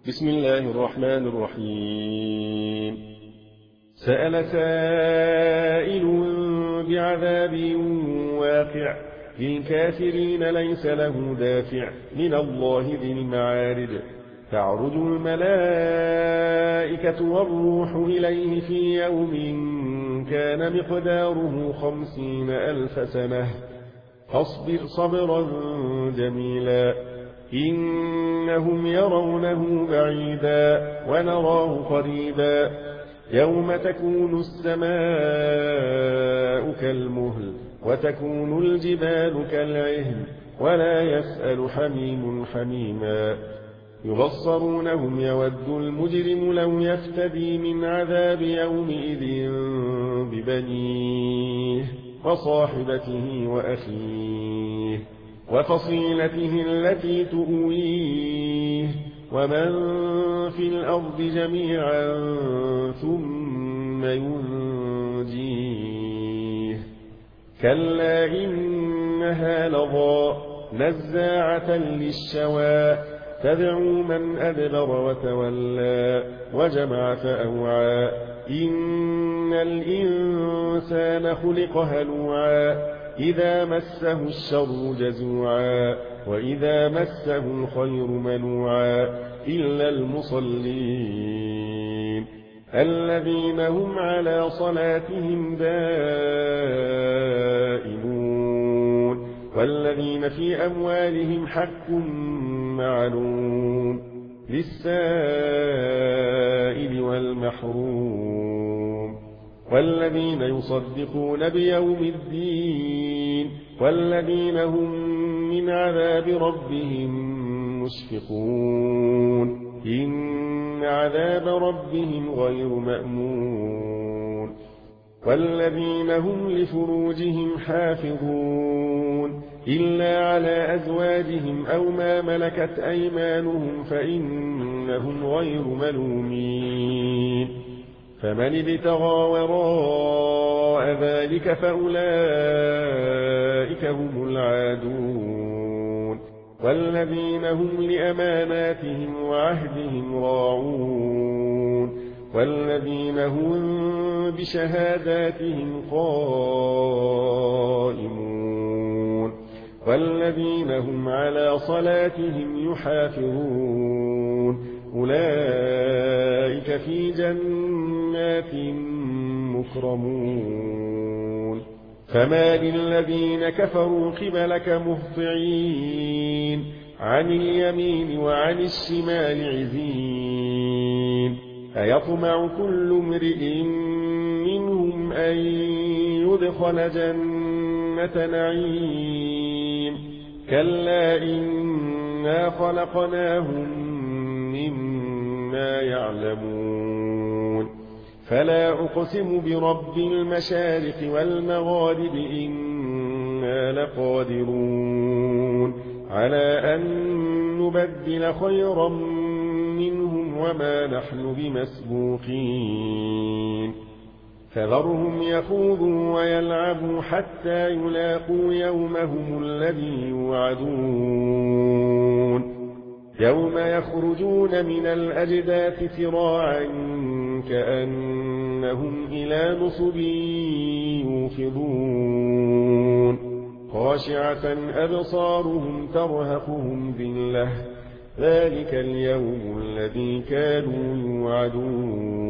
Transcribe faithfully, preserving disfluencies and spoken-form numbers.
بسم الله الرحمن الرحيم. سأل سائل بعذاب واقع للكافرين ليس له دافع من الله ذي المعارج. تعرج الملائكة والروح إليه في يوم كان مقداره خمسين ألف سنة فاصبر صبرا جميلا إنهم يرونه بعيدا ونراه قريبا يوم تكون السماء كالمهل وتكون الجبال كالعهن ولا يسأل حميم حميما يبصرونهم يود المجرم لو يفتدي من عذاب يومئذ ببنيه وصاحبته وأخيه وفصيلته التي تؤويه ومن في الأرض جميعا ثم ينجيه كلا إنها لظى نزاعة للشوى تدعو من أدبر وتولى وجمع فأوعى إن الإنسان خلق هلوعا إذا مسه الشر جزوعا وإذا مسه الخير منوعا إلا المصلين الذين هم على صلاتهم دائمون والذين في أموالهم حق معلوم للسائل والمحروم والذين يصدقون بيوم الدين والذين هم من عذاب ربهم مشفقون إن عذاب ربهم غير مأمون والذين هم لفروجهم حافظون إلا على أزواجهم أو ما ملكت أيمانهم فإنهم غير ملومين فمن ابتغى وراء ذلك فأولئك هم العادون والذين هم لأماناتهم وعهدهم راعون والذين هم بشهاداتهم قائمون والذين هم على صلاتهم يحافظون أولئك في جنات مكرمون فما للذين كفروا قبلك مهطعين عن اليمين وعن الشمال عزين أيطمع كل امرئ منهم أن يدخل جنة نعيم كلا إنا خلقناهم مما يعلمون فلا أقسم برب المشارق والمغارب إنا لقادرون على أن نبدل خيرا منهم وما نحن بمسبوقين فذرهم يخوضوا ويلعبوا حتى يلاقوا يومهم الذي يوعدون يوم يخرجون من الأجداث سراعا كأنهم إلى نصب يوفضون خاشعة أبصارهم ترهقهم ذلة ذلك اليوم الذي كانوا يوعدون